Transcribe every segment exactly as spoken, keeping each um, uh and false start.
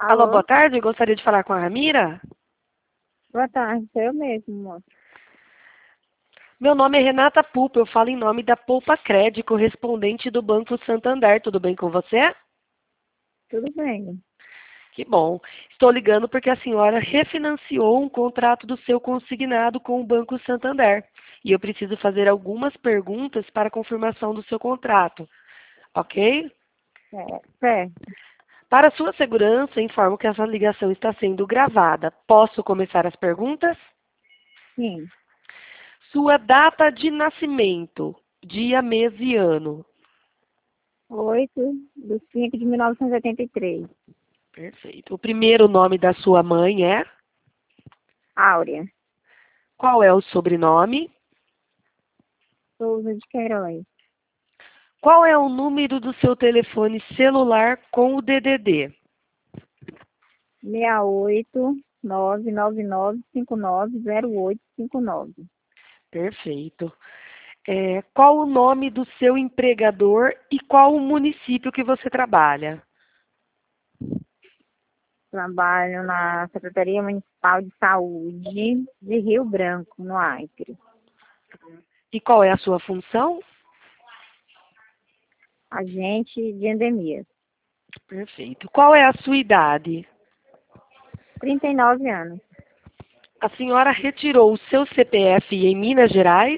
Alô, boa Alô? tarde. Eu gostaria de falar com a Ramira. Boa tarde, sou eu mesmo, moço. Meu nome é Renata Pupa. Eu falo em nome da Poupa Cred, correspondente do Banco Santander. Tudo bem com você? Tudo bem? Que bom. Estou ligando porque a senhora refinanciou um contrato do seu consignado com o Banco Santander. E eu preciso fazer algumas perguntas para confirmação do seu contrato. Ok? É, certo. Para sua segurança, informo que essa ligação está sendo gravada. Posso começar as perguntas? Sim. Sua data de nascimento, dia, mês e ano. oito de cinco de mil novecentos e oitenta e três. Perfeito. O primeiro nome da sua mãe é? Áurea. Qual é o sobrenome? Souza de Queiroz. Qual é o número do seu telefone celular com o D D D? seis oito nove nove nove cinco nove zero oito cinco nove. Perfeito. É, qual o nome do seu empregador e qual o município que você trabalha? Trabalho na Secretaria Municipal de Saúde de Rio Branco, no Acre. E qual é a sua função? Agente de endemias. Perfeito. Qual é a sua idade? trinta e nove anos. A senhora retirou o seu C P F em Minas Gerais?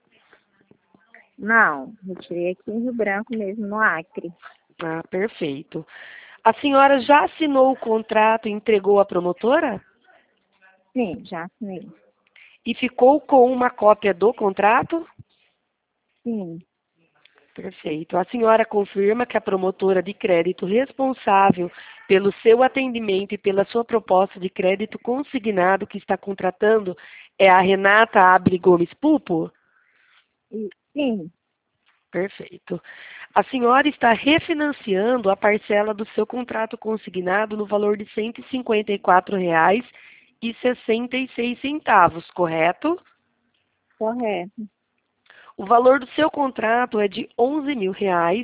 Não, retirei aqui em Rio Branco mesmo, no Acre. Ah, perfeito. A senhora já assinou o contrato e entregou à promotora? Sim, já assinei. E ficou com uma cópia do contrato? Sim. Perfeito. A senhora confirma que a promotora de crédito responsável pelo seu atendimento e pela sua proposta de crédito consignado que está contratando é a Renata Abre Gomes Pupo? E, sim. Perfeito. A senhora está refinanciando a parcela do seu contrato consignado no valor de cento e cinquenta e quatro reais e sessenta e seis centavos, correto? Correto. O valor do seu contrato é de onze mil reais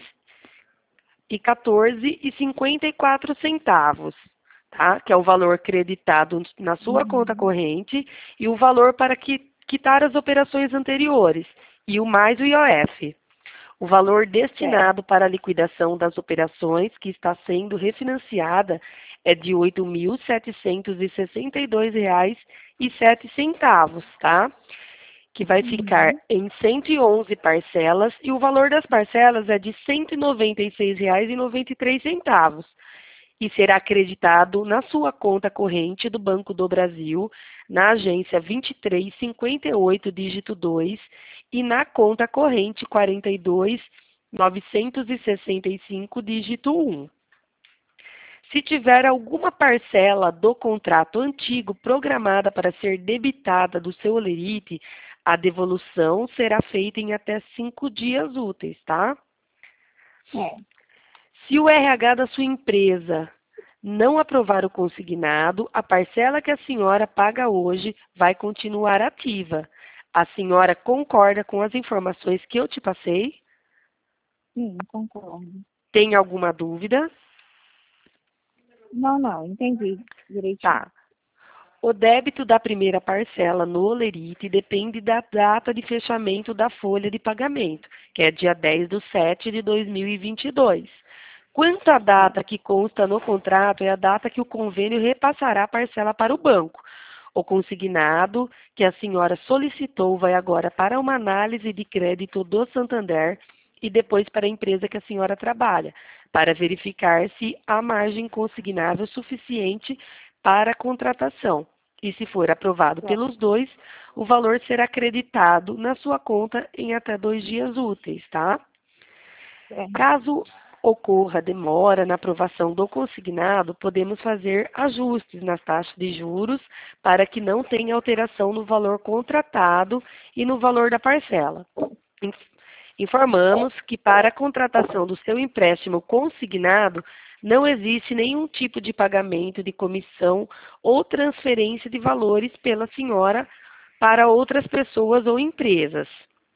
e quatorze e cinquenta e quatro centavos, tá? Que é o valor creditado na sua conta Uhum. corrente e o valor para qui- quitar as operações anteriores e o mais o I O F. O valor Certo. destinado para a liquidação das operações que está sendo refinanciada é de oito mil setecentos e sessenta e dois reais e sete centavos, tá? Que vai ficar Uhum. em cento e onze parcelas e o valor das parcelas é de cento e noventa e seis reais e noventa e três centavos e será acreditado na sua conta corrente do Banco do Brasil, na agência vinte e três cinquenta e oito, dígito dois, e na conta corrente quarenta e dois novecentos e sessenta e cinco, dígito um. Se tiver alguma parcela do contrato antigo programada para ser debitada do seu holerite, a devolução será feita em até cinco dias úteis, tá? É. Se o R H da sua empresa não aprovar o consignado, a parcela que a senhora paga hoje vai continuar ativa. A senhora concorda com as informações que eu te passei? Sim, concordo. Tem alguma dúvida? Não, não, entendi direitinho. Tá. O débito da primeira parcela no Olerite depende da data de fechamento da folha de pagamento, que é dia dez de setembro de dois mil e vinte e dois. Quanto à É. data que consta no contrato, é a data que o convênio repassará a parcela para o banco. O consignado que a senhora solicitou vai agora para uma análise de crédito do Santander e depois para a empresa que a senhora trabalha, para verificar se há margem consignável suficiente para a contratação. E se for aprovado Certo. pelos dois, o valor será acreditado na sua conta em até dois dias úteis, tá? É. Caso ocorra demora na aprovação do consignado, podemos fazer ajustes nas taxas de juros para que não tenha alteração no valor contratado e no valor da parcela. Informamos que para a contratação do seu empréstimo consignado, não existe nenhum tipo de pagamento de comissão ou transferência de valores pela senhora para outras pessoas ou empresas.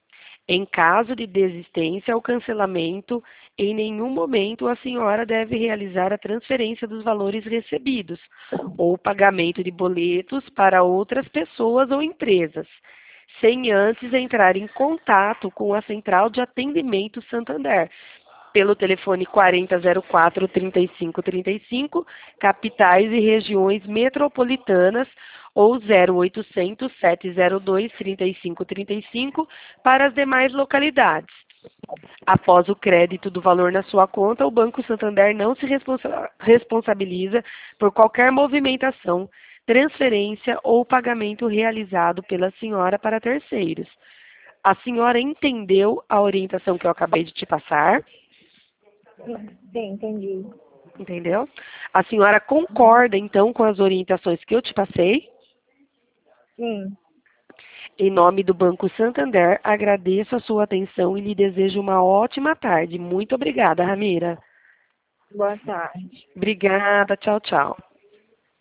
Em caso de desistência ou cancelamento, em nenhum momento a senhora deve realizar a transferência dos valores recebidos ou pagamento de boletos para outras pessoas ou empresas, sem antes entrar em contato com a Central de Atendimento Santander, pelo telefone quarenta zero quatro, trinta e cinco trinta e cinco, capitais e regiões metropolitanas, ou zero oitocentos, sete zero dois, trinta e cinco trinta e cinco para as demais localidades. Após o crédito do valor na sua conta, o Banco Santander não se responsa- responsabiliza por qualquer movimentação, transferência ou pagamento realizado pela senhora para terceiros. A senhora entendeu a orientação que eu acabei de te passar? Sim, entendi. Entendeu? A senhora concorda, então, com as orientações que eu te passei? Sim. Em nome do Banco Santander, agradeço a sua atenção e lhe desejo uma ótima tarde. Muito obrigada, Ramira. Boa tarde. Obrigada. Tchau, tchau.